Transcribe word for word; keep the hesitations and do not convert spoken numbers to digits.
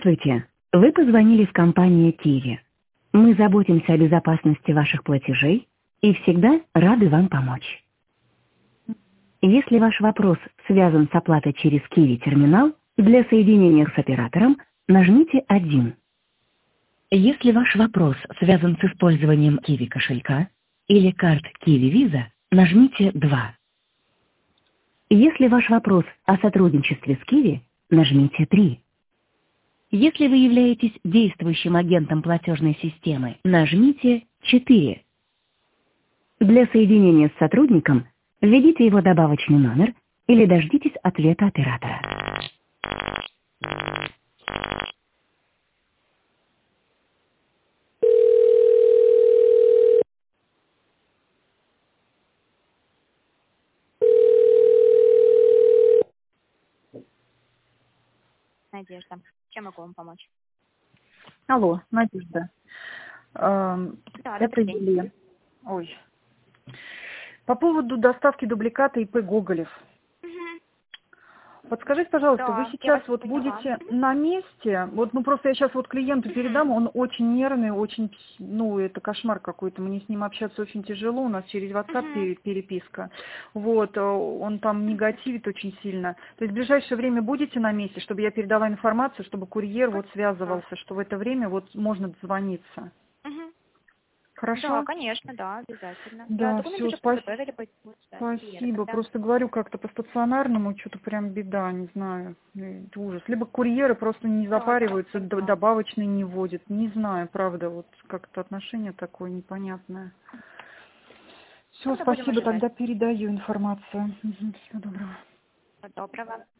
Здравствуйте. Вы позвонили в компанию Киви. Мы заботимся о безопасности ваших платежей и всегда рады вам помочь. Если ваш вопрос связан с оплатой через Киви терминал, для соединения с оператором нажмите один. Если ваш вопрос связан с использованием Киви кошелька или карт Киви Виза, нажмите два. Если ваш вопрос о сотрудничестве с Киви, нажмите три. Если вы являетесь действующим агентом платежной системы, нажмите четыре. Для соединения с сотрудником введите его добавочный номер или дождитесь ответа оператора. Надежда. Чем могу вам помочь? Алло, Надежда. Эм, Да, Это добрый день. Елена. Ой. По поводу доставки дубликата ИП Гоголев. Мгм. Подскажите, пожалуйста, Да, вы я сейчас вас вот поняла. будете на месте? Вот, ну просто я сейчас вот клиенту Мгм. передам, он очень нервный, очень, пс- ну это кошмар какой-то, мне с ним общаться очень тяжело, у нас через WhatsApp Мгм. пере- переписка. Вот, э, он там негативит очень сильно. То есть в ближайшее время будете на месте, чтобы я передала информацию, чтобы курьер вот Да. связывался, что в это время вот можно дозвониться. Мгм. Да, Хорошо? конечно, да, обязательно. Да, Да, документы все, уже подготовили, будет связь с клиентом, спасибо. да. Просто говорю как-то по стационарному, что-то прям беда, не знаю. э, Это ужас. Либо курьеры просто не Да, да, запариваются, д- поняла. добавочные не вводят. Не знаю, правда, вот как-то отношение такое непонятное. Все, Тогда будем спасибо, ожидать. тогда передаю информацию. Всего доброго. Всего доброго.